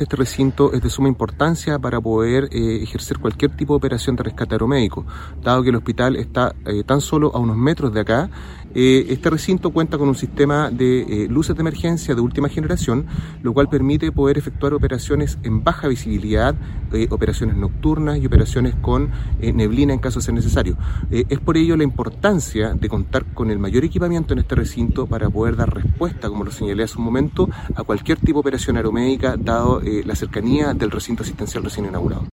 Obviamente este recinto es de suma importancia para poder ejercer cualquier tipo de operación de rescate aeromédico. Dado que el hospital está tan solo a unos metros de acá, este recinto cuenta con un sistema de luces de emergencia de última generación, lo cual permite poder efectuar operaciones en baja visibilidad, operaciones nocturnas y operaciones con neblina en caso de ser necesario. Es por ello la importancia de contar con el mayor equipamiento en este recinto para poder dar respuesta, como lo señalé hace un momento, a cualquier tipo de operación aeromédica, dado la cercanía del recinto asistencial recién inaugurado.